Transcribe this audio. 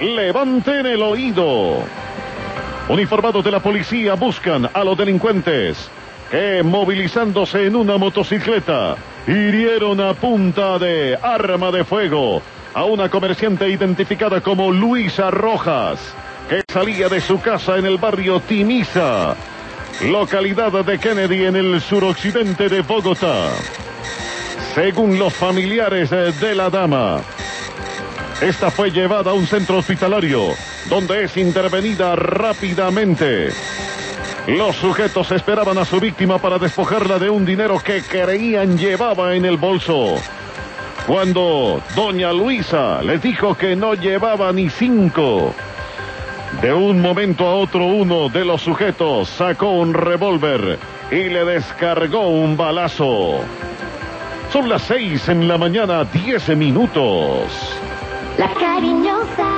levanten el oído. Uniformados de la policía buscan a los delincuentes que, movilizándose en una motocicleta, hirieron a punta de arma de fuego a una comerciante identificada como Luisa Rojas, que salía de su casa en el barrio Timisa, localidad de Kennedy, en el suroccidente de Bogotá. Según los familiares de la dama, esta fue llevada a un centro hospitalario, donde es intervenida rápidamente. Los sujetos esperaban a su víctima para despojarla de un dinero que creían llevaba en el bolso, cuando doña Luisa les dijo que no llevaba ni 5. De un momento a otro, uno de los sujetos sacó un revólver y le descargó un balazo. Son las 6 de la mañana, 10 minutos. La cariñosa